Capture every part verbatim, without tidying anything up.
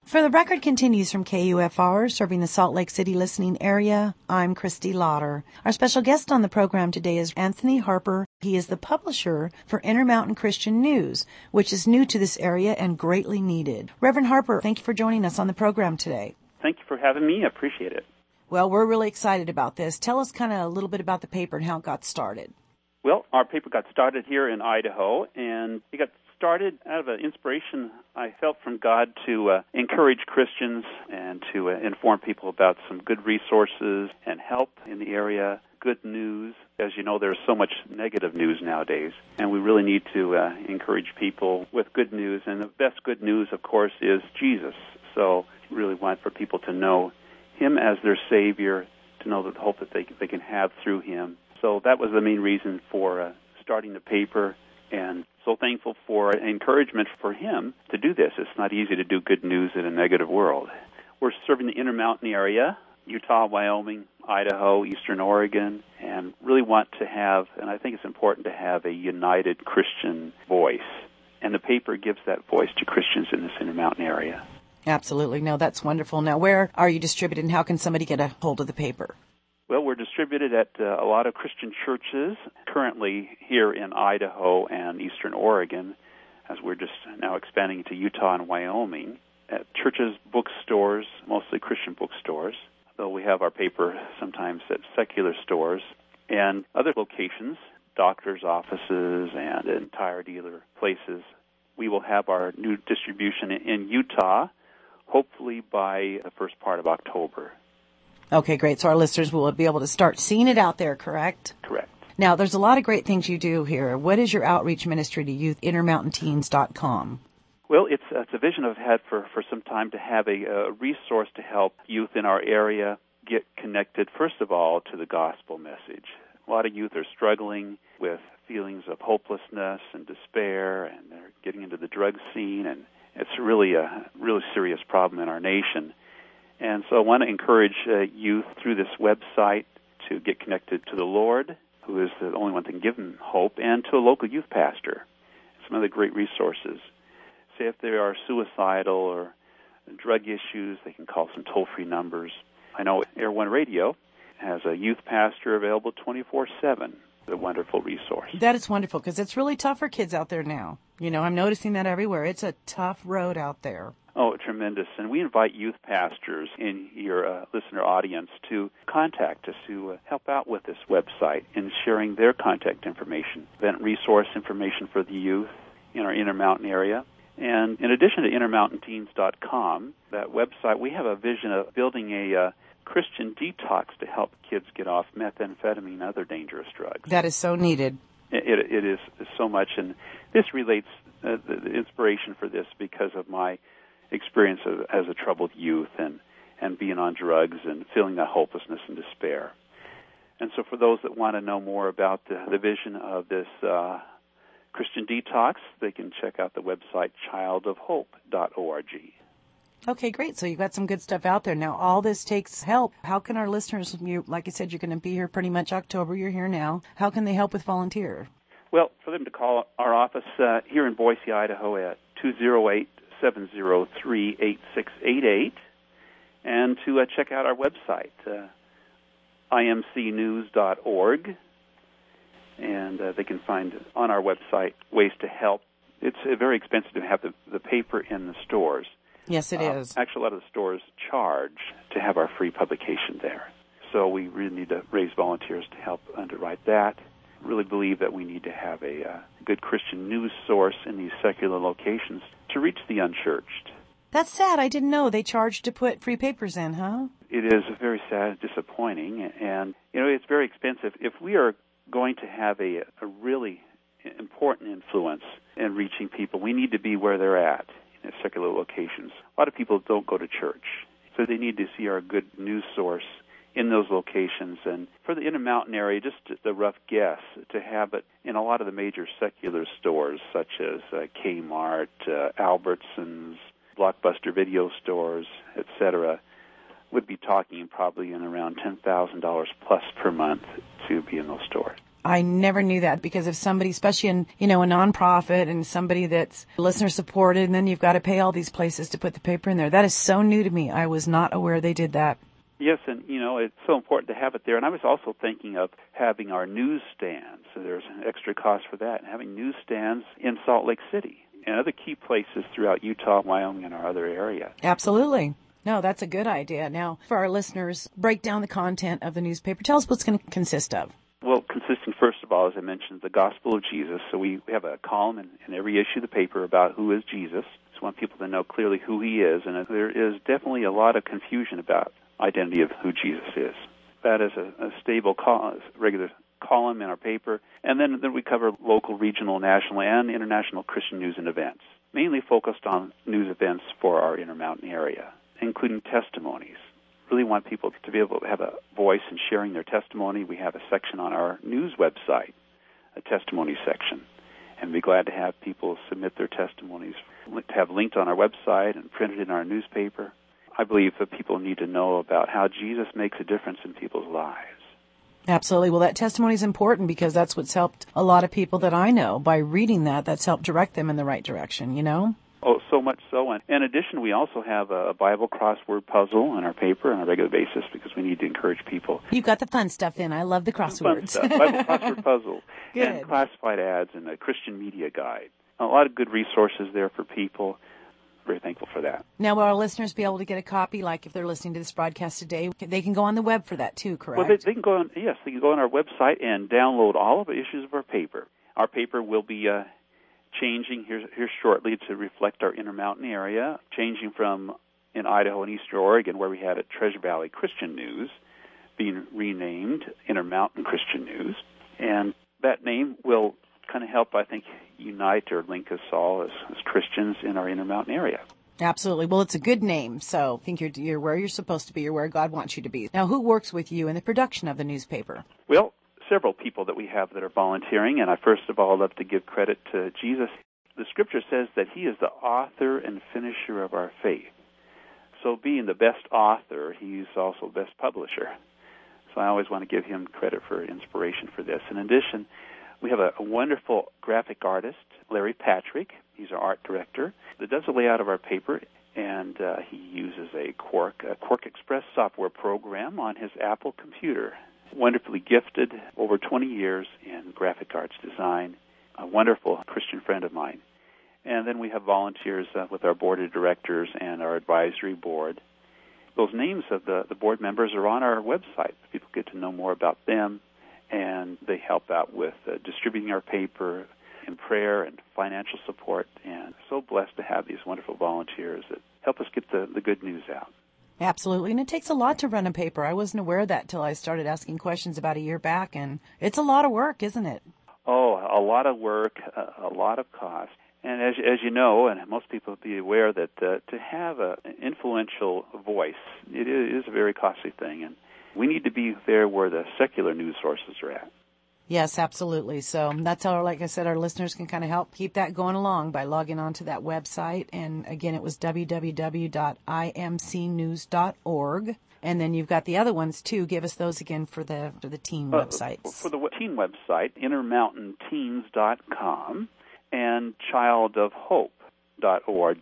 For the record continues from K U F R, serving the Salt Lake City listening area. I'm Christy Lauder. Our special guest on the program today is Anthony Harper. He is the publisher for Intermountain Christian News, which is new to this area and greatly needed. Reverend Harper, thank you for joining us on the program today. Thank you for having me. I appreciate it. Well, we're really excited about this. Tell us kind of a little bit about the paper and how it got started. Well, our paper got started here in Idaho, and it got started out of an inspiration I felt from God to uh, encourage Christians and to uh, inform people about some good resources and help in the area, good news. As you know, there's so much negative news nowadays, and we really need to uh, encourage people with good news. And the best good news, of course, is Jesus. So we really want for people to know Him as their Savior, to know the hope that they, they can have through Him. So that was the main reason for uh, starting the paper, and so thankful for encouragement for him to do this. It's not easy to do good news in a negative world. We're serving the Intermountain area, Utah, Wyoming, Idaho, Eastern Oregon, and really want to have, and I think it's important to have a united Christian voice. And the paper gives that voice to Christians in this Intermountain area. Absolutely. No, that's wonderful. Now, where are you distributed, and how can somebody get a hold of the paper? Well, we're distributed at uh, a lot of Christian churches currently here in Idaho and Eastern Oregon, as we're just now expanding to Utah and Wyoming, at churches, bookstores, mostly Christian bookstores, though we have our paper sometimes at secular stores, and other locations, doctors' offices and entire dealer places. We will have our new distribution in Utah, hopefully by the first part of October. Okay, great. So our listeners will be able to start seeing it out there, correct? Correct. Now, there's a lot of great things you do here. What is your outreach ministry to youth? intermountain teens dot com. Well, it's, it's a vision I've had for, for some time to have a, a resource to help youth in our area get connected, first of all, to the gospel message. A lot of youth are struggling with feelings of hopelessness and despair, and they're getting into the drug scene, and it's really a really serious problem in our nation. And so I want to encourage uh, youth through this website to get connected to the Lord, who is the only one that can give them hope, and to a local youth pastor. Some other great resources. Say if they are suicidal or drug issues, they can call some toll-free numbers. I know Air One Radio has a youth pastor available twenty-four seven. It's a wonderful resource. That is wonderful, because it's really tough for kids out there now. You know, I'm noticing that everywhere. It's a tough road out there. Oh, tremendous. And we invite youth pastors in your uh, listener audience to contact us, to uh, help out with this website in sharing their contact information, event resource information for the youth in our Intermountain area. And in addition to intermountain teens dot com, that website, we have a vision of building a uh, Christian detox to help kids get off methamphetamine and other dangerous drugs. That is so needed. It, it, it is so much, and this relates, uh, the, the inspiration for this because of my experience of, as a troubled youth and, and being on drugs and feeling that hopelessness and despair. And so for those that want to know more about the, the vision of this uh, Christian detox, they can check out the website child of hope dot org. Okay, great. So you've got some good stuff out there. Now, all this takes help. How can our listeners, you, like I said, you're going to be here pretty much October. You're here now. How can they help with volunteer? Well, for them to call our office uh, here in Boise, Idaho at two oh eight, seven oh three, eight six eight eight, and to uh, check out our website, uh, I M C news dot org, and uh, they can find on our website ways to help. It's uh, very expensive to have the, the paper in the stores. Yes, it uh, is. Actually, a lot of the stores charge to have our free publication there. So we really need to raise volunteers to help underwrite that. Really believe that we need to have a uh, good Christian news source in these secular locations to reach the unchurched. That's sad. I didn't know they charged to put free papers in, huh? It is very sad, disappointing, and, you know, it's very expensive. If we are going to have a, a really important influence in reaching people, we need to be where they're at in secular locations. A lot of people don't go to church, so they need to see our good news source in those locations. And for the Intermountain area, just the rough guess, to have it in a lot of the major secular stores, such as uh, Kmart, uh, Albertsons, Blockbuster video stores, et cetera, would be talking probably in around ten thousand dollars plus per month to be in those stores. I never knew that, because if somebody, especially in, you know, a nonprofit and somebody that's listener supported, and then you've got to pay all these places to put the paper in there. That is so new to me. I was not aware they did that. Yes, and, you know, it's so important to have it there. And I was also thinking of having our newsstands. So there's an extra cost for that, and having newsstands in Salt Lake City and other key places throughout Utah, Wyoming, and our other area. Absolutely. No, that's a good idea. Now, for our listeners, break down the content of the newspaper. Tell us what's going to consist of. Well, consisting, first of all, as I mentioned, the gospel of Jesus. So we have a column in, in every issue of the paper about who is Jesus. Just want people to know clearly who he is. And there is definitely a lot of confusion about identity of who Jesus is. That is a, a stable, col- regular column in our paper. And then, then we cover local, regional, national, and international Christian news and events, mainly focused on news events for our Intermountain area, including testimonies. Really want people to be able to have a voice in sharing their testimony. We have a section on our news website, a testimony section, and we're glad to have people submit their testimonies, to have linked on our website and printed in our newspaper. I believe that people need to know about how Jesus makes a difference in people's lives. Absolutely. Well, that testimony is important, because that's what's helped a lot of people that I know. By reading that, that's helped direct them in the right direction, you know? Oh, so much so. And in addition, we also have a Bible crossword puzzle in our paper on a regular basis, because we need to encourage people. You've got the fun stuff in. I love the crosswords. Fun stuff. Bible crossword puzzle. Good. And classified ads and a Christian media guide. A lot of good resources there for people. Very thankful for that. Now, will our listeners be able to get a copy, like if they're listening to this broadcast today? They can go on the web for that too, correct? Well, they, they can go on, yes, they can go on our website and download all of the issues of our paper. Our paper will be uh, changing here, here shortly to reflect our Intermountain area, changing from in Idaho and Eastern Oregon, where we had a Treasure Valley Christian News, being renamed Intermountain Christian News. And that name will kind of help, I think, unite or link us all as, as Christians in our Intermountain area. Absolutely. Well, it's a good name, so I think you're, you're where you're supposed to be. You're where God wants you to be. Now, who works with you in the production of the newspaper? Well, several people that we have that are volunteering, and I first of all love to give credit to Jesus. The Scripture says that he is the author and finisher of our faith. So being the best author, he's also the best publisher. So I always want to give him credit for inspiration for this. In addition, we have a, a wonderful graphic artist, Larry Patrick. He's our art director that does the layout of our paper, and uh, he uses a Quark, a Quark Express software program on his Apple computer. Wonderfully gifted, over twenty years in graphic arts design, a wonderful Christian friend of mine. And then we have volunteers uh, with our board of directors and our advisory board. Those names of the, the board members are on our website. People get to know more about them, and they help out with uh, distributing our paper and prayer and financial support. And so blessed to have these wonderful volunteers that help us get the, the good news out. Absolutely. And it takes a lot to run a paper. I wasn't aware of that until I started asking questions about a year back, and it's a lot of work, isn't it? Oh, a lot of work, a, a lot of cost. And as, as you know, and most people be aware, that uh, to have a, an influential voice, it is a very costly thing. And we need to be there where the secular news sources are at. Yes, absolutely. So that's how, like I said, our listeners can kind of help keep that going along by logging on to that website. And again, it was w w w dot i m c news dot org. And then you've got the other ones too. Give us those again for the for the teen uh, websites. For the teen website, intermountain teens dot com and child of hope dot org.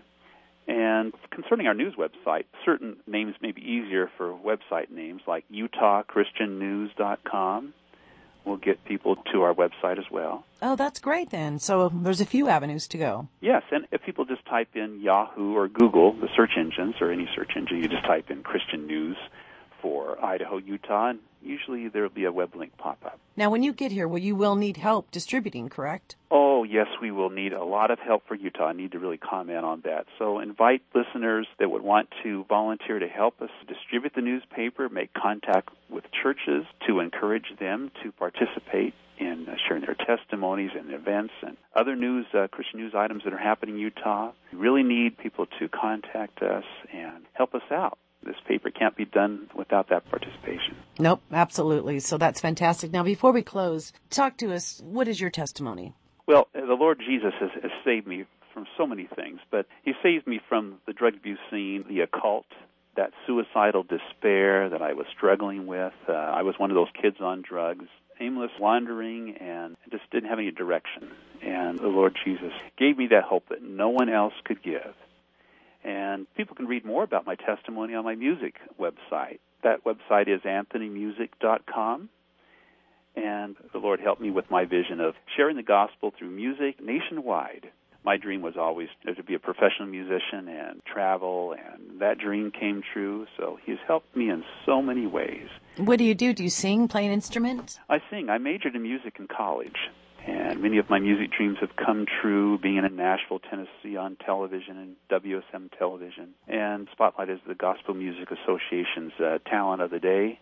And concerning our news website, certain names may be easier for website names, like utah christian news dot com. We'll get people to our website as well. Oh, that's great then. So there's a few avenues to go. Yes, and if people just type in Yahoo or Google, the search engines, or any search engine, you just type in Christian News for Idaho, Utah, and usually there will be a web link pop up. Now, when you get here, well, you will need help distributing, correct? Oh, yes, we will need a lot of help for Utah. I need to really comment on that. So invite listeners that would want to volunteer to help us distribute the newspaper, make contact with churches to encourage them to participate in sharing their testimonies and events and other news, uh, Christian news items that are happening in Utah. We really need people to contact us and help us out. This paper can't be done without that participation. Nope, absolutely. So that's fantastic. Now, before we close, talk to us. What is your testimony? Well, the Lord Jesus has, has saved me from so many things, but he saved me from the drug abuse scene, the occult, that suicidal despair that I was struggling with. Uh, I was one of those kids on drugs, aimless wandering and just didn't have any direction. And the Lord Jesus gave me that hope that no one else could give. And people can read more about my testimony on my music website. That website is anthony music dot com. And the Lord helped me with my vision of sharing the gospel through music nationwide. My dream was always to be a professional musician and travel, and that dream came true. So He's helped me in so many ways. What do you do? Do you sing, play an instrument? I sing. I majored in music in college, and many of my music dreams have come true, being in Nashville, Tennessee on television and W S M television. And Spotlight is the Gospel Music Association's uh, Talent of the Day.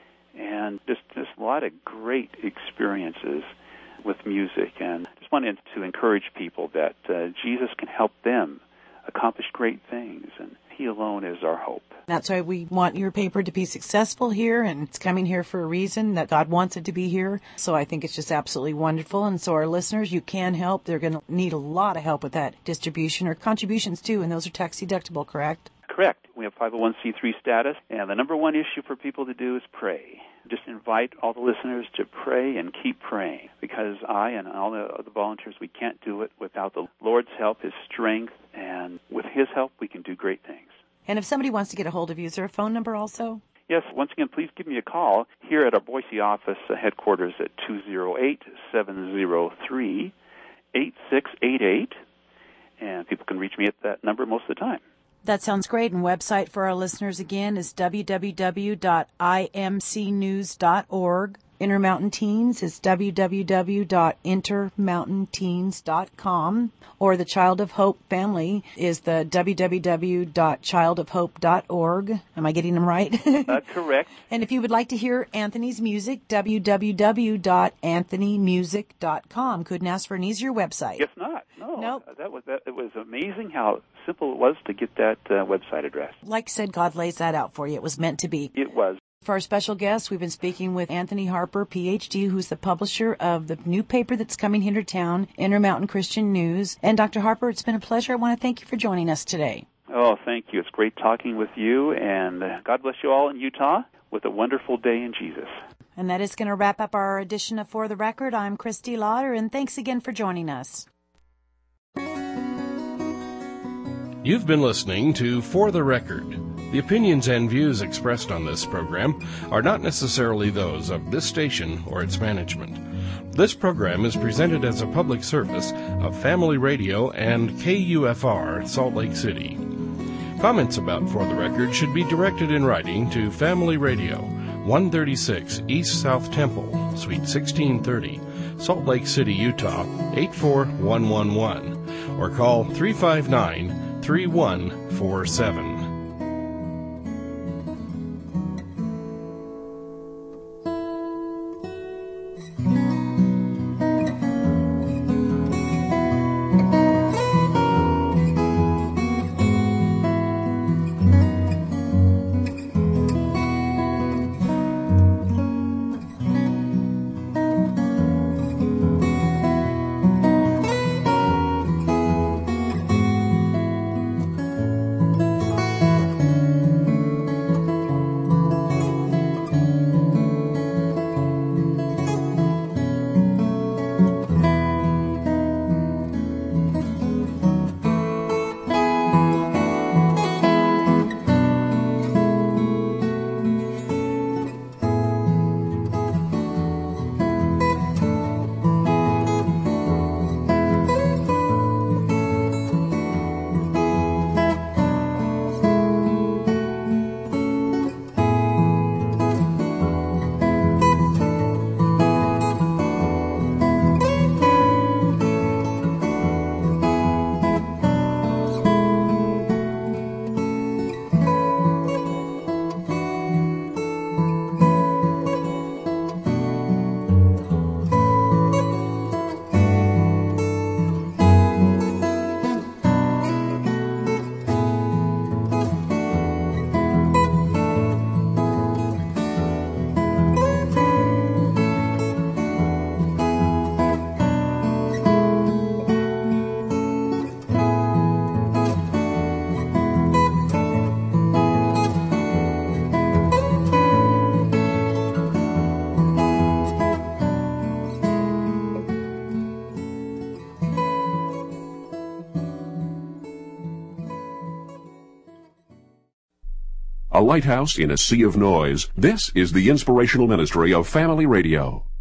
And just, just a lot of great experiences with music. And just wanted to encourage people that uh, Jesus can help them accomplish great things, and He alone is our hope. That's why we want your paper to be successful here, and it's coming here for a reason, that God wants it to be here. So I think it's just absolutely wonderful. And so our listeners, you can help. They're going to need a lot of help with that distribution, or contributions too, and those are tax deductible, correct? Correct. We have five oh one c three status, and the number one issue for people to do is pray. Just invite all the listeners to pray and keep praying, because I and all the other volunteers, we can't do it without the Lord's help, His strength, and with His help, we can do great things. And if somebody wants to get a hold of you, is there a phone number also? Yes, once again, please give me a call here at our Boise office uh, headquarters at two oh eight, seven oh three, eight six eight eight, and people can reach me at that number most of the time. That sounds great. And website for our listeners again is w w w dot i m c news dot org. Intermountain Teens is w w w dot intermountain teens dot com, or the Child of Hope family is the w w w dot child of hope dot org. Am I getting them right? That's correct. And if you would like to hear Anthony's music, w w w dot anthony music dot com. Couldn't ask for an easier website. Guess not. No. Nope. That was that. It was amazing how simple it was to get that uh, website address. Like I said, God lays that out for you. It was meant to be. It was. For our special guest, we've been speaking with Anthony Harper, P H D, who's the publisher of the new paper that's coming here to town, Intermountain Christian News. And Doctor Harper, it's been a pleasure. I want to thank you for joining us today. Oh, thank you. It's great talking with you, and uh, God bless you all in Utah with a wonderful day in Jesus. And that is going to wrap up our edition of For the Record. I'm Christy Lauder, and thanks again for joining us. You've been listening to For the Record. The opinions and views expressed on this program are not necessarily those of this station or its management. This program is presented as a public service of Family Radio and K U F R, Salt Lake City. Comments about For the Record should be directed in writing to Family Radio, one thirty-six East South Temple, Suite sixteen thirty, Salt Lake City, Utah, eight four one one one, or call three five nine, three one four seven. A lighthouse in a sea of noise. This is the inspirational ministry of Family Radio.